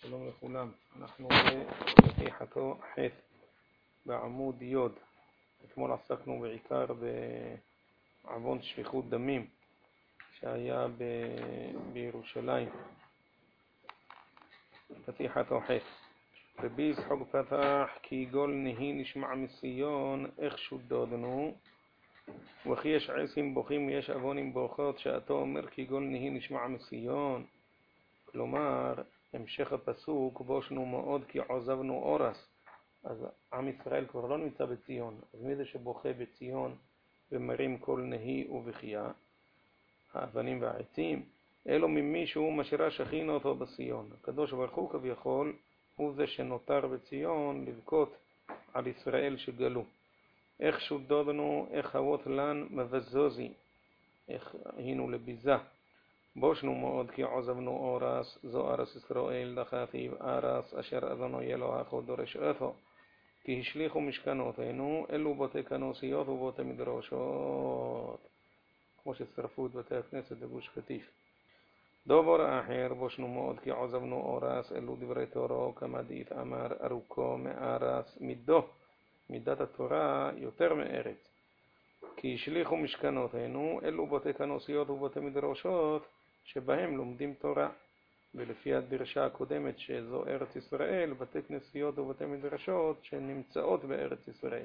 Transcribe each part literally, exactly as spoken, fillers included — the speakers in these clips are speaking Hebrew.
שלום לכולם. אנחנו בפתיחתו ח' בעמוד י'. אתמול עסקנו בעיקר בעוון שפיכות דמים שהיה ב... בירושלים. פתיחתו ח'. רבי יצחק פתח כי גול נהי נשמע מציון איך שודדנו וכי יש עשים בוכים ויש אבונים בוכות שאתה אומר כי גול נהי נשמע מציון. כלומר, המשך הפסוק, בושנו מאוד כי עוזבנו אורס. אז עם ישראל כבר לא נמצא בציון. אז מי זה שבוכה בציון ומרים קול נהי ובכייה? האבנים והעצים. אלו ממישהו משרה שכינה אותו בציון. הקדוש ברוך הוא כביכול הוא זה שנותר בציון לבכות על ישראל שגלו. איך שודדנו, איך הוות לן מבזוזי, איך היינו לביזה. בושנו מאוד כי עוזבנו אורס, זו ארס ישראל דחתיו ארס אשר אדונו אלוהיך דורש אותו. כי השליחו משכנותינו, אלו בתי כנסיות ובתי מדרשות. כמו ששרפו את בתי הכנסת בגוש קטיף. דובר אחר, בושנו מאוד כי עוזבנו אורס, אלו דברי תורו, כמה דית אמר ארוכו מארס מידו. מידת התורה יותר מארץ. כי השליחו משכנותינו, אלו בתי כנסיות ובתי מדרשות, שבהם לומדים תורה. ולפי הדרשה הקודמת שזו ארץ ישראל, בתי כנסיות ובתי מדרשות שנמצאות בארץ ישראל.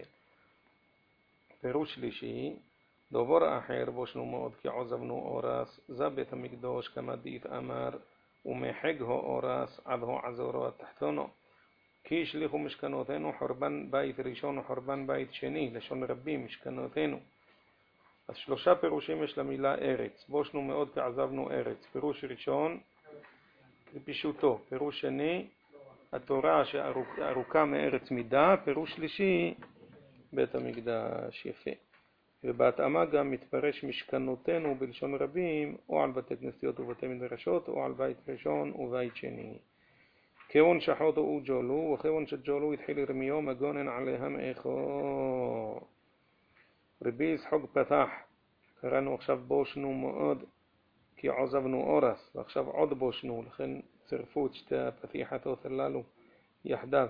פירוש שלישי, דובר אחר, בושנו מאוד כי עוזבנו אורס, זה בית המקדוש כמה דית אמר, ומחג הו אורס עד הו עזורו התחתונו. כי השליחו משכנותינו, חורבן בית ראשון וחורבן בית שני, לשון רבים משכנותינו. אז שלושה פירושים יש למילה ארץ. בושנו מאוד כי עזבנו ארץ. פירוש ראשון, פישוטו. פירוש שני, התורה שארוכה מארץ מידה. פירוש שלישי, בית המקדש. יפה. ובהתאמה גם מתפרש משכנותינו בלשון רבים, או על בתי כנסיות ובתי מדרשות, או על בית ראשון ובית שני. כיוון שחוטו וג'ולו, וכיוון שג'ולו התחיל ירמיהו מגונן עליהם איכו. רבי יצחק פתח, קראנו עכשיו בושנו מאוד כי עוזבנו אורס, ועכשיו עוד בושנו, לכן צרפו את שתי הפתיחתות הללו יחדיו.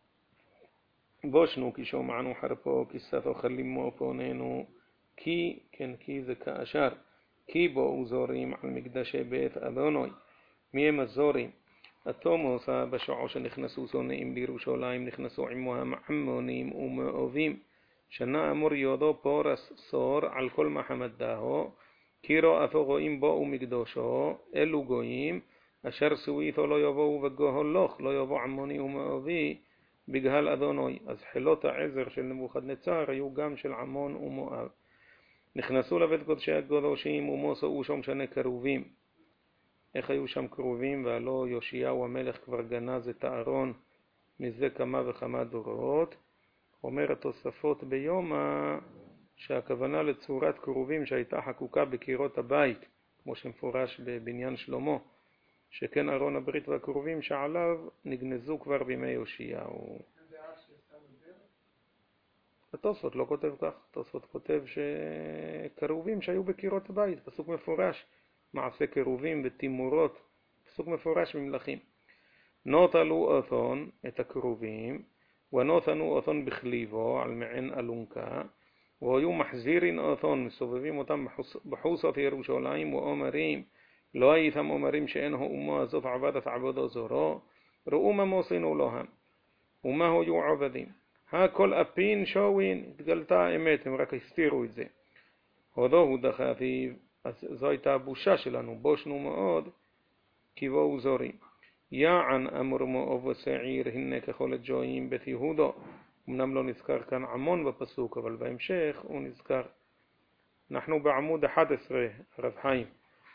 בושנו כי שומענו חרפו, כי סתו חלימו פוננו, כי, כן, כי זה כאשר, כי בואו זורים על מקדשי בית אדוני. מי הם הזורים? התומוס בשעו שנכנסו שונאים לירושלים, נכנסו עמוהם עמונים ומאובים. שנה אמור יודו פורס סור על כל מחמד דהו, כי רואתו גויים בואו מקדושו, אלו גויים, אשר סוויתו לא יבואו וגהולוך, לא יבוא עמוני ומאובי, בגהל אדוני. אז חילות העזר של נבוכדנצר היו גם של עמון ומואב. נכנסו לבית קודשי הקדושים ומוסעו שם שני קרובים. איך היו שם קרובים? והלא יאשיהו המלך כבר גנז את הארון מזה כמה וכמה דורות. אומר התוספות ביומא שהכוונה לצורת קרובים שהייתה חקוקה בקירות הבית, כמו שמפורש בבניין שלמה, שכן ארון הברית והקרובים שעליו נגנזו כבר בימי יאשיהו. התוספות לא כותב כך, התוספות כותב שקרובים שהיו בקירות הבית, פסוק מפורש, מעשה קרובים ותימורות, פסוק מפורש ממלכים. נוטלו אותון, את הקרובים, ונותנו אותון בכליבו על מעין אלונקה, והיו מחזירין אותון, מסובבים אותם בחוסות ירושלים ואומרים, לא הייתם אומרים שאין האומה הזאת עבדת עבודה זרו, ראו מה מוסינו להם, ומה היו עבדים. הכל אפין שווין, התגלתה האמת, הם רק הסתירו את זה. הודו הוא דחתיו, אז זו הייתה הבושה שלנו, בושנו מאוד, כי בואו זורים. יען אמור מואב ושעיר הנה ככל הג'ויים בית יהודו. אמנם לא נזכר כאן עמון בפסוק, אבל בהמשך הוא נזכר. אנחנו בעמוד אחת עשרה, הרב חיים.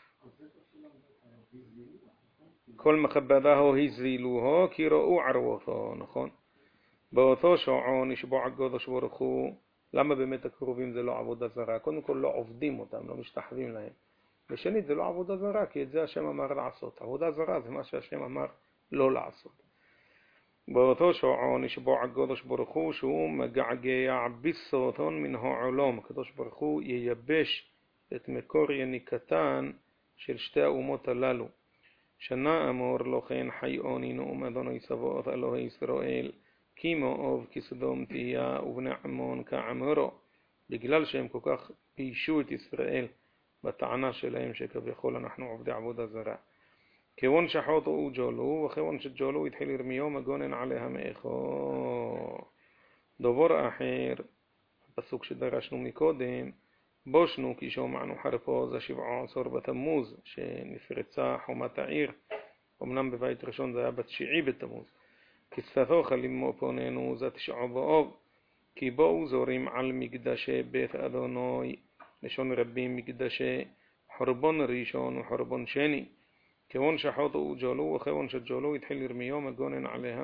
כל מכבדהו הזילו כי ראו ערבותו, נכון? באותו שעון נשבוע הקדוש ברוך הוא. למה באמת הקרובים זה לא עבודה זרה? קודם כל לא עובדים אותם, לא משתחווים להם. ושנית, זה לא עבודה זרה, כי את זה השם אמר לעשות. עבודה זרה זה מה שהשם אמר לא לעשות. באותו שעו נשבוע הקדוש ברוך הוא שהוא מגעגע ביסותון מן העולם. הקדוש ברוך הוא ייבש את מקור יניקתן של שתי האומות הללו. שנה אמור לו כן חי אוני נאום אדוני צבאות אלוהי ישראל, כי מאוב כסדום תהיה ובני עמון כעמורו. בגלל שהם כל כך פיישו את ישראל בטענה שלהם שכביכול אנחנו עובדי עבודה זרה. כיוון שחוטו וג'ולו, וכיוון שג'ולו התחיל ירמיהו מגונן עליה מאחו. דובר אחר, הפסוק שדרשנו מקודם, בושנו כי שומענו חרפו זה שבעה עשור בתמוז, שנפרצה חומת העיר. אמנם בבית ראשון זה היה בתשיעי בתמוז. כספתו חלימו פוננו זה תשעו באוב, כי בואו זורים על מקדשי בית אדוני, לשון רבים מקדשי חורבון ראשון וחורבון שני. כיוון שחוטו וג'ולו, וכיוון שג'ולו התחיל ירמיהו מגונן עליה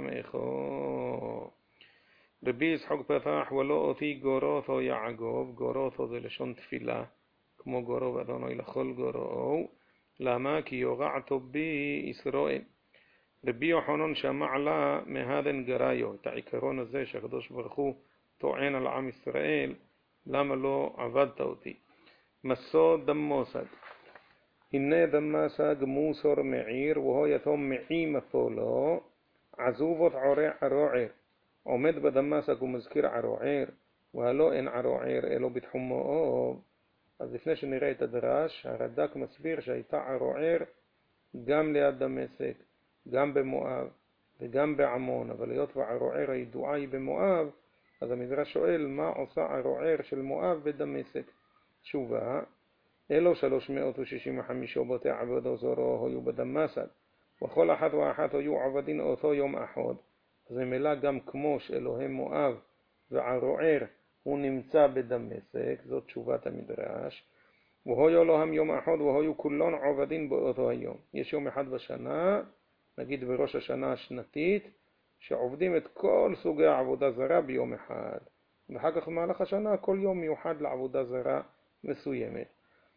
מאחו. רבי יצחק פתח, ולא אותי גורותו יעקב, גורותו זה לשון תפילה, כמו גורו אדוני לכל גורו. למה? כי יורעתו בי ישראל. רבי יוחנן שמע לה מהדן גראיו, את העיקרון הזה שהקדוש ברוך הוא טוען על עם ישראל, למה לא עבדת אותי? מסו דמוסד, הנה דמסג מוסור מעיר, והוא יתום מעי מפולו, עזובות עורע ערוער. עומד בדמסק ומזכיר ערוער, והלא אין ערוער אלו בתחום מואב. אז לפני שנראה את הדרש, הרד"ק מסביר שהייתה ערוער גם ליד דמשק, גם במואב וגם בעמון, אבל היות וערוער הידועה היא במואב, אז המדרש שואל מה עושה ערוער של מואב בדמשק. תשובה, אלו שלוש מאות ושישים וחמישה בתי עבודו זורו היו בדמשק, וכל אחת ואחת היו עבדין אותו יום אחד. אז ממילא גם כמו שאלוהי מואב וערוער הוא נמצא בדמשק, זאת תשובת המדרש. והיו להם יום אחד והיו כולון עובדין באותו היום. יש יום אחד בשנה, נגיד בראש השנה השנתית, שעובדים את כל סוגי העבודה זרה ביום אחד. ואחר כך במהלך השנה כל יום מיוחד לעבודה זרה מסוימת.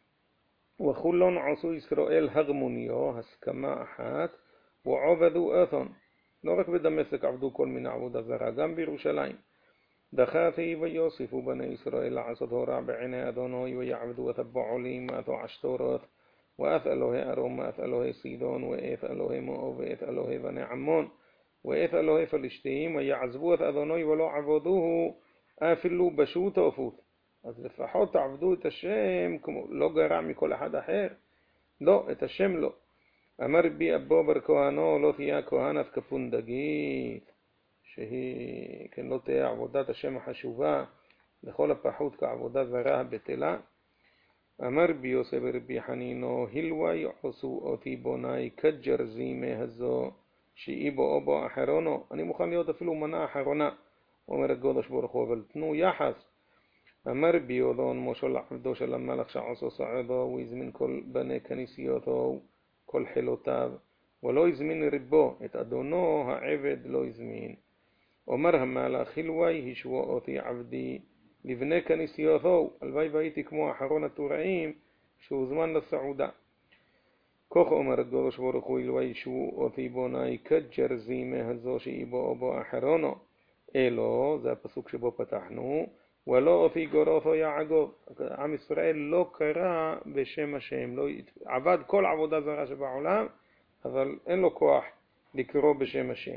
וכולון עשו ישראל הגמוניו, הסכמה אחת, ועובדו אתון. לא רק בדמשק עבדו כל מיני עבודה זרה, גם בירושלים. דחתי ויוסיפו בני ישראל לעשות הורע בעיני אדוני, ויעבדו את הבעלים ואת העשתורות, ואת אלוהי ארום, ואת אלוהי סידון, ואת אלוהי מואב, ואת אלוהי בני עמון, ואת אלוהי פלישתים, ויעזבו את אדוני ולא עבדוהו אפילו בשוט אופות. אז לפחות תעבדו את השם, כמו לא גרע מכל אחד אחר. לא, את השם לא. אמר בי אבו בר כהנו, לא תהיה כהנת כפונדגית, שהיא, כן, לא תהיה עבודת השם החשובה, לכל הפחות כעבודה זרה בטלה. אמר בי יוסף רבי חנינו, הלוואי עשו אותי בוני כג'רזי מהזו, שהיא בו או בו אחרונו. אני מוכן להיות אפילו מנה אחרונה, אומר הקדוש ברוך הוא, אבל תנו יחס. אמר בי יודון מושל עבדו של המלך שעשו סעדו, הוא הזמין כל בני כנסיותו, כל חילותיו, ולא הזמין רבו, את אדונו העבד לא הזמין. אומר המלך, הלוואי השבו אותי עבדי לבני כנסיותו, הלוואי והייתי כמו אחרון התוראים שהוזמן לסעודה. כך אומר הקדוש ברוך הוא, הלוואי השבו אותי בוני כג'רזי מהזו שהיא בו או בו אחרונו. אלו, זה הפסוק שבו פתחנו, ולא אותי גורותו יעקב. עם ישראל לא קרא בשם השם, לא עבד כל עבודה זרה שבעולם, אבל אין לו כוח לקרוא בשם השם.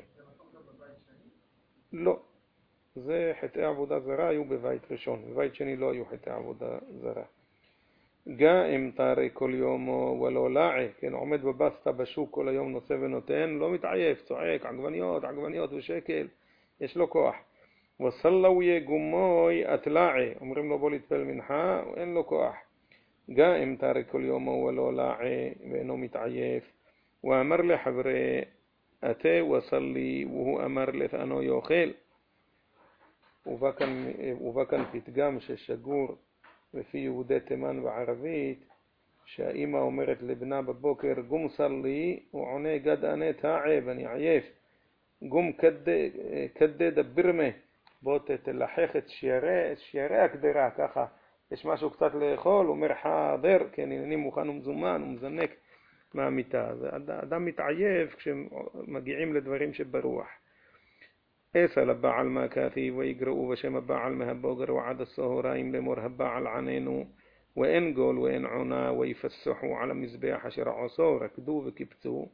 לא, זה חטאי עבודה זרה היו בבית ראשון, בבית שני לא היו חטאי עבודה זרה. גם תארי כל יום ולא לעי, כן, עומד בבסטה בשוק כל היום נושא ונותן, לא מתעייף, צועק, עגבניות, עגבניות ושקל, יש לו כוח. וסלו יגומוי אתלעי, אומרים לו בוא להתפל מנחה, אין לו כוח. גם תארי כל יום ולא לעי, ואינו מתעייף. ואמר לחברי אתה וסלי, והוא אמר לתענו יאכל. ובא כאן, ובא כאן פתגם ששגור בפי יהודי תימן בערבית, שהאימא אומרת לבנה בבוקר, גום סלי, הוא עונה גד אני תעב, אני עייף. גום כדי דברמה, בוא תלחך את שיירי, שיירי הקדרה, ככה יש משהו קצת לאכול, הוא אומר חאדר, כן, אני מוכן ומזומן, ומזנק מהמיטה. אדם מתעייף כשמגיעים לדברים שברוח. אסה לבעל מהכתי ויגרעו בשם הבעל מהבוגר ועד הסהוריים למור הבעל עננו, ואין גול ואין עונה, ויפסחו על המזבח אשר עשו, רקדו וקיפצו,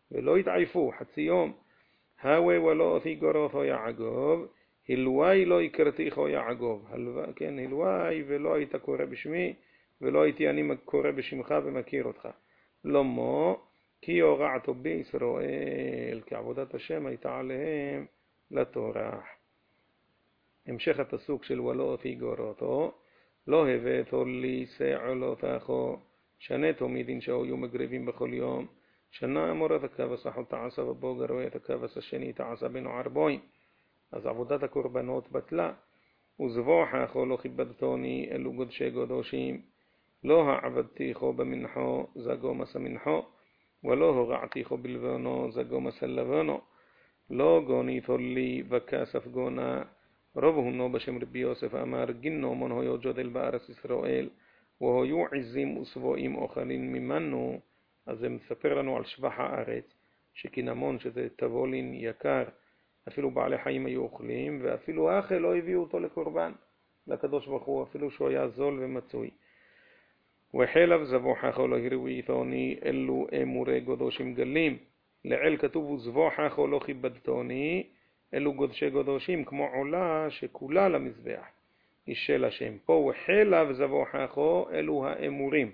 ולא יתעייפו, חצי יום. הווה ולא אותי גורותו יעקב, הלוואי לא הכרתיכו יעקב. כן, הלוואי ולא היית קורא בשמי, ולא הייתי אני קורא בשמך ומכיר אותך. לא מו, כי הורעתו בישראל, כי עבודת השם הייתה עליהם לתורה. המשך הפסוק של ולא אותי גורותו, לא הבאתו לי שעולותיכו, שנתו מדין שהיו מגריבים בכל יום, שנה אמור את הכבש אחת תעשה בבוגר ואת הכבש השני תעשה בנו ערבוים. אז עבודת הקורבנות בטלה. וזבוחך לא כיבדתוני אלו גודשי גודושים, לא העבדתיכו במנחו זגו מסה מנחו, ולא הורעתיכו בלבונו זגו מסה לבונו, לא גוניתו לי וכסף גונה. רב הונו בשם רבי יוסף אמר, גינו מן היו ג'ודל בארץ ישראל, והיו עזים וסבועים אוכלים ממנו. אז זה מספר לנו על שבח הארץ, שקינמון שזה תבולין יקר, אפילו בעלי חיים היו אוכלים, ואפילו האכל לא הביאו אותו לקורבן, לקדוש ברוך הוא, אפילו שהוא היה זול ומצוי. וחלב זבוחך לא הראו איתוני, אלו אמורי גודושים גלים. לעיל כתוב וזבוחך לא כיבדתוני, אלו גודשי גודושים, כמו עולה שכולה למזבח, איש של השם. פה וחלב זבוחך אלו האמורים.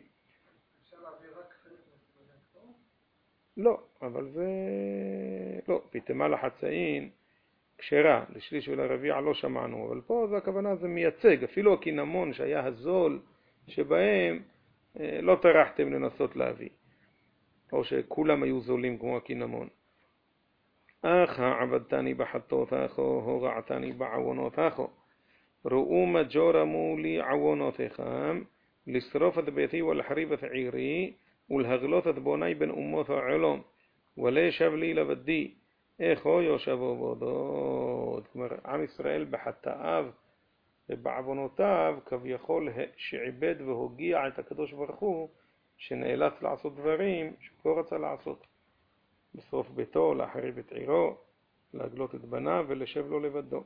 לא, אבל זה לא, פיתמה לחצאין כשרה, לשליש ולרביע לא שמענו, אבל פה זה הכוונה, זה מייצג, אפילו הקינמון שהיה הזול שבהם לא טרחתם לנסות להביא, או שכולם היו זולים כמו הקינמון. אך העבדתני בחטאותיך, הורעתני בעוונותיך, ראו מה ג'ורמו לי עוונותיכם, לשרוף את ביתי ולחריב את עירי, ולהגלות את בוני בין אומות העולם, ולשב לי לבדי, איכו יושבו בודות. כלומר, עם ישראל בחטאיו ובעוונותיו כביכול שעבד והוגיע את הקדוש ברוך הוא, שנאלץ לעשות דברים שהוא לא רצה לעשות. לשרוף ביתו, להחריב את עירו, להגלות את בניו ולשב לו לבדו.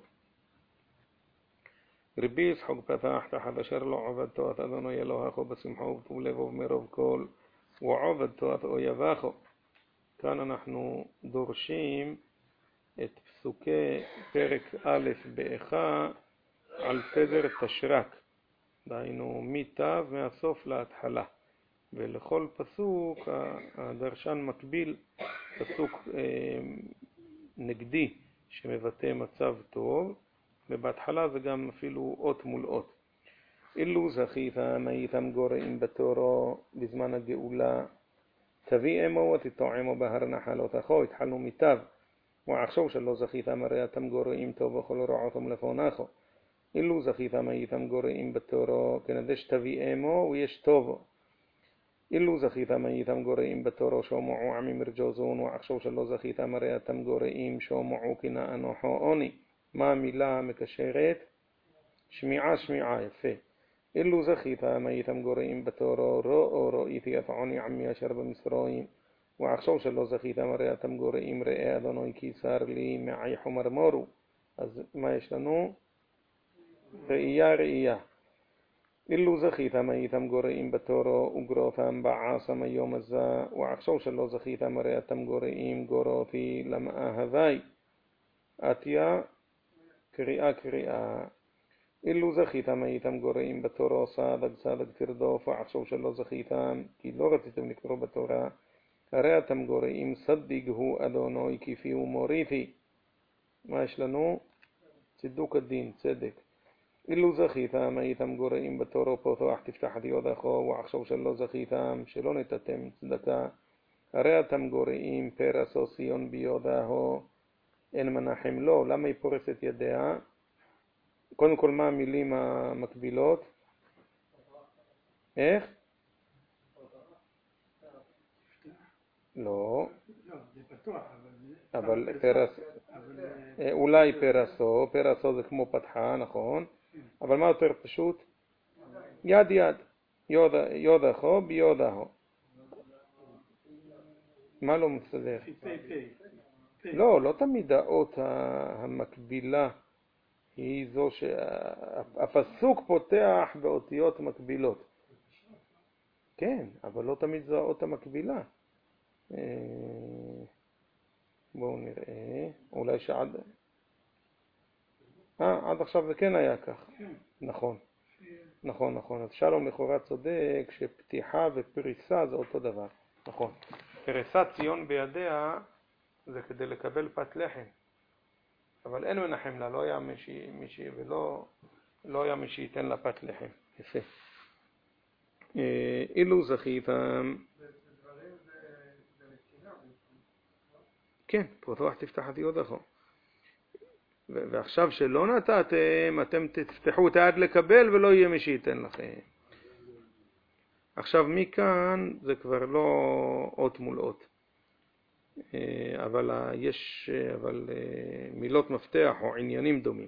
רבי יצחק פתח תחת אשר לא עבדתו את אדוני אלוהיך בשמחו ובטוב לבו ומרוב כל, ועבדתו את אויביך. כאן אנחנו דורשים את פסוקי פרק א' באיכה על סדר תשרק, דהיינו מתו מהסוף להתחלה, ולכל פסוק הדרשן מקביל פסוק אה, נגדי שמבטא מצב טוב, ובהתחלה זה גם אפילו אות מול אות. אילו זכיתם הייתם גורעים בתורו בזמן הגאולה, תביא אמו ותטועמו בהר נחלותך. התחלנו מתו, ועכשיו שלא זכיתם הרי אתם גורעים טוב וכל רעותם לפונך. אילו זכיתם הייתם גורעים בתורו, כנדש תביא אמו ויש טובו. אילו זכיתם הייתם גורעים בתורו שומעו עמי מרג'וזון, ועכשיו שלא זכיתם הרי אתם גורעים שומעו כנענו חאוני. מה המילה המקשרת? שמיעה, שמיעה, יפה. אילו זכיתם הייתם גורעים בתורו, ראו ראיתי את עוני עמי אשר במצרים, ועכשיו שלא זכיתם הרי אתם גורעים ראה אדוני כי שר לי מעי חומר מורו. אז מה יש לנו? ראייה, ראייה. אילו זכיתם הייתם גורעים בתורו וגרותם בעשם היום הזה, ועכשיו שלא זכיתם הרי אתם גורעים גורותי למאהבי. עתיה, קריאה קריאה. אילו זכיתם הייתם גורעים בתורו סדג סדג תרדוף, ועכשיו שלא זכיתם כי לא רציתם לקרוא בתורה, הרי אתם גורעים סדיג הוא אדוני כפי ומוריתי. מה יש לנו? צדוק הדין, צדק. אילו זכיתם הייתם גורעים בתורו פותח תפתח את ידך, ועכשיו שלא זכיתם שלא נתתם צדקה, הרי אתם גורעים פרסו ציון ביודהו אין מנחם לו. למה היא פורסת ידיה? קודם כל מה המילים המקבילות? איך? לא. זה פתוח, אבל פרס, אולי פרסו, פרסו זה כמו פתחה, נכון? אבל מה יותר פשוט? יד יד, יודחו ביודהו. מה לא מסתדר? לא, לא תמיד האות המקבילה היא זו שהפסוק פותח באותיות מקבילות. כן, אבל לא תמיד זו האות המקבילה. בואו נראה, אולי שעד... אה, עד עכשיו זה כן היה כך. נכון, נכון, נכון. אז שלום לכאורה צודק שפתיחה ופריסה זה אותו דבר. נכון. פריסת ציון בידיה זה כדי לקבל פת לחם. אבל אין מנחם לה, לא היה מישהי, מישהי ולא לא היה מי שייתן לה פת לחם. יפה. אילו זכיתם... כן, פתוח תפתח את ידך. ועכשיו שלא נתתם, אתם תפתחו את היד לקבל ולא יהיה מי שייתן לכם. עכשיו מכאן זה כבר לא אות מול אות. אבל יש אבל מילות מפתח או עניינים דומים.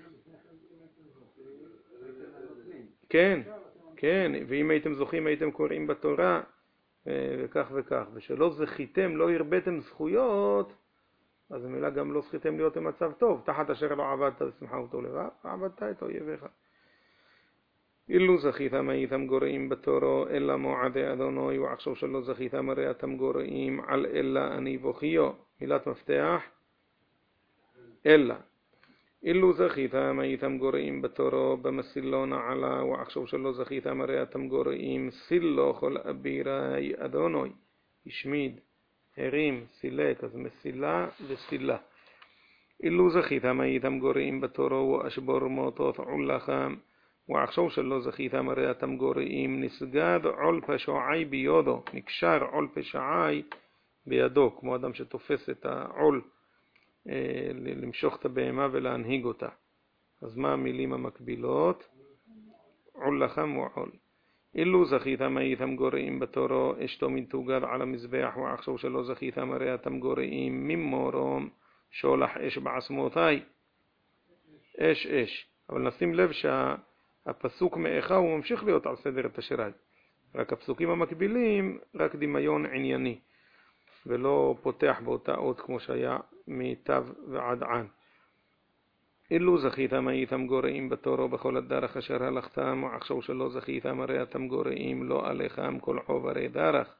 כן, כן, ואם הייתם זוכים הייתם קוראים בתורה וכך וכך, ושלא זכיתם, לא הרבתם זכויות, אז המילה גם לא זכיתם להיות במצב טוב, תחת אשר לא עבדת ושמחה אותו לבד, עבדת את אויביך. אילו זכיתם הייתם גורעים בתורו, אלא מועדי אדוני, ועכשיו שלא זכיתם הרי אתם גורעים על אלא אני בוכיו. מילת מפתח, אלא. אילו זכיתם הייתם גורעים בתורו במסילו נעלה, ועכשיו שלא זכיתם הרי אתם גורעים סילו כל אבירי אדוני. השמיד, הרים, סילק, אז מסילה וסילה. אילו זכיתם הייתם גורעים בתורו ואשבור מוטות עולכם, ועכשיו שלא זכיתם הרי אתם גורעים נסגד עול פשעי ביודו, נקשר עול פשעי בידו, כמו אדם שתופס את העול, למשוך את הבהמה ולהנהיג אותה. אז מה המילים המקבילות? עולכם ועול. אילו זכיתם הייתם גורעים בתורו, אשתו מתוגד על המזבח, ועכשיו שלא זכיתם הרי אתם גורעים ממורום שולח אש בעצמותיי. אש אש. אבל נשים לב שהפסוק מאיכה הוא ממשיך להיות על סדר תשרי. רק הפסוקים המקבילים, רק דמיון ענייני, ולא פותח באותה אות כמו שהיה מתו ועד ען. אילו זכיתם הייתם גורעים בתורו בכל הדרך אשר הלכתם, ועכשיו שלא זכיתם הרי אתם גורעים לא עליכם כל עוברי דרך.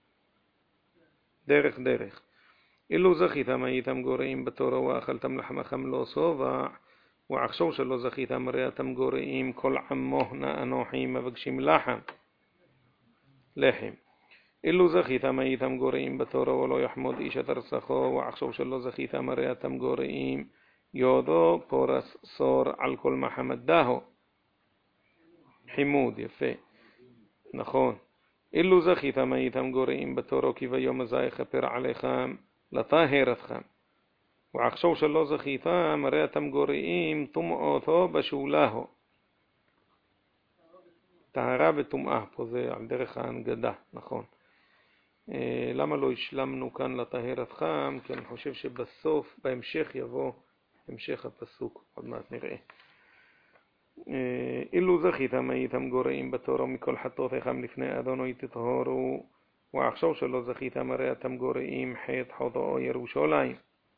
דרך דרך. אילו זכיתם הייתם גורעים בתורו ואכלתם לחמכם לא שובע, ועכשיו שלא זכיתם הרי אתם גורעים כל עמו אנוכי מבקשים לחם. לחם. אילו זכיתם הייתם גורעים בתורו ולא יחמוד איש את ארצכו, ועכשיו שלא זכיתם הרי אתם גורעים יודו פורס סור על כל מחמד דהו. חימוד, יפה. נכון. אילו זכיתם הייתם גורעים בתורו כי ביום הזה יכפר עליכם לטהר אתכם, ועכשיו שלא זכיתם הרי אתם גורעים טומאתו בשולהו. טהרה וטומאה, פה זה על דרך ההנגדה, נכון. למה לא השלמנו כאן לטהר אתכם? כי אני חושב שבסוף, בהמשך יבוא המשך הפסוק, עוד מעט נראה. אילו זכיתם הייתם גורעים בתורו מכל חטאותיכם לפני אדוני תטהרו, ועכשיו שלא זכיתם הרי אתם גורעים חטא חטאו ירושלים.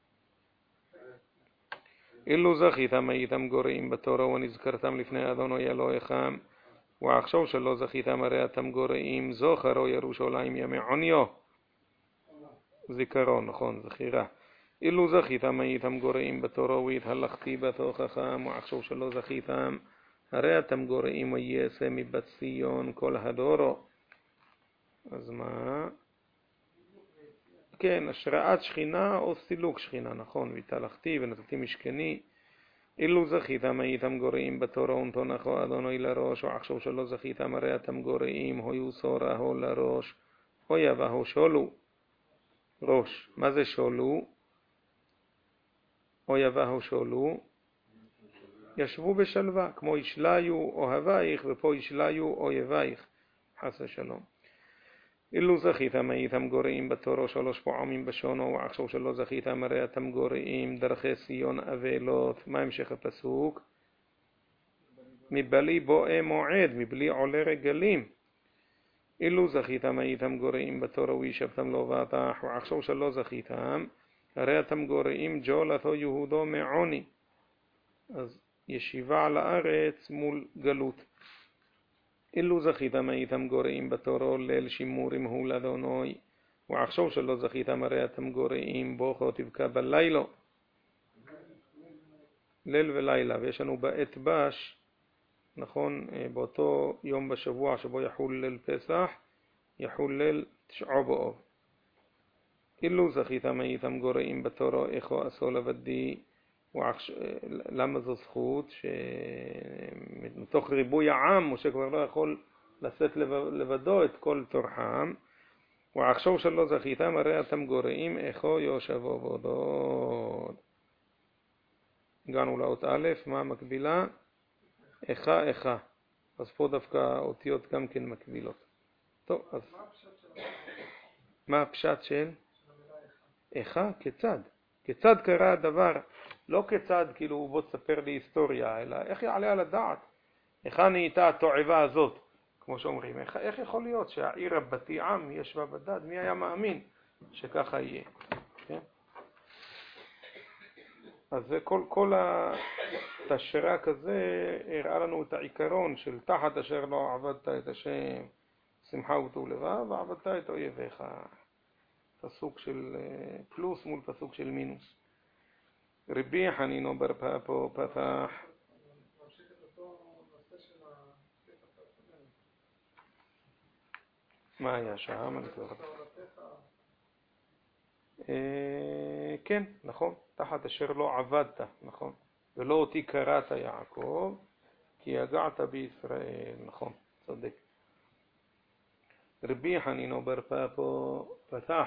אילו זכיתם הייתם גורעים בתורו ונזכרתם לפני אדוני אלוהיכם, ועכשיו שלא זכיתם הרי אתם גורעים זוכרו ירושלים ימי עוניו. זיכרון, נכון, זכירה. אילו זכיתם הייתם גורעים בתורו והתהלכתי בתוככם, ועכשיו שלא זכיתם הרי אתם גורעים ויעשה מבת ציון כל הדורו. אז מה? כן, השראת שכינה או סילוק שכינה, נכון, והתהלכתי ונתתי משכני. אילו זכיתם הייתם גורעים בתורו ונתונחו אדוני לראש, ועכשיו שלא זכיתם הרי אתם גורעים הויו סורהו לראש, אויבהו שולו. ראש, מה זה שולו? אויבהו שולו, ישבו בשלווה, כמו ישליו אוהבייך, ופה ישליו אויבייך, חס ושלום. אילו זכיתם הייתם גורעים בתורו שלוש פעמים בשונו, ועכשיו שלא זכיתם הרי אתם גורעים דרכי ציון אבלות. מה המשך הפסוק? מבלי בואי מועד, מבלי עולה רגלים. אילו זכיתם הייתם גורעים בתורו וישבתם לו בטח, ועכשיו שלא זכיתם הרי אתם גורעים ג'ולתו יהודו מעוני. אז ישיבה על הארץ מול גלות. אילו זכיתם הייתם גורעים בתורו ליל שימורים הוא לאדוני, ועכשיו שלא זכית מראה אתם גורעים בוכו תבכה בלילה, ליל ולילה. ויש לנו בעת בש, נכון, באותו יום בשבוע שבו יחול ליל פסח, יחול ליל תשעה באב. אילו זכית מאיתם גורעים בתורו איכו עשו לבדי. למה זו זכות? שמתוך ריבוי העם משה כבר לא יכול לשאת לבדו את כל תורחם. ועכשיו שלא זכיתם הרי אתם גורעים איכו יושבו בודוד. הגענו לאות א', מה המקבילה? איכה איכה. אז פה דווקא אותיות גם כן מקבילות. טוב, אז מה הפשט של? איכה? כיצד? כיצד קרה הדבר? לא כיצד כאילו בוא תספר לי היסטוריה, אלא איך יעלה על הדעת? איכה נהייתה התועבה הזאת? כמו שאומרים, איך, איך יכול להיות שהעיר רבתי עם ישבה בדד? מי היה מאמין שככה יהיה? כן? אז כל, כל התשרק הזה הראה לנו את העיקרון של תחת אשר לא עבדת את השם, שמחה וטוב לבב, ועבדת את אויביך. פסוק של פלוס מול פסוק של מינוס. רבי חנינו בר פאפו פתח. מה היה שם? אני כבר... כן, נכון, תחת אשר לא עבדת, נכון, ולא אותי קראת יעקב, כי יגעת בישראל, נכון, צודק. רבי חנינו בר פאפו פתח.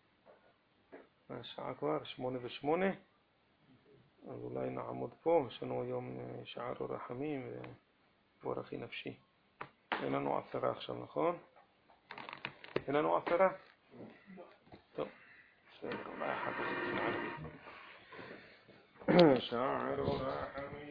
השעה כבר שמונה ושמונה, אז אולי נעמוד פה. יש לנו היום שער רחמים ובורכי נפשי. אין לנו עשרה עכשיו, נכון? אין לנו עשרה? טוב, בסדר, אולי אחת עשרה שער רחמים.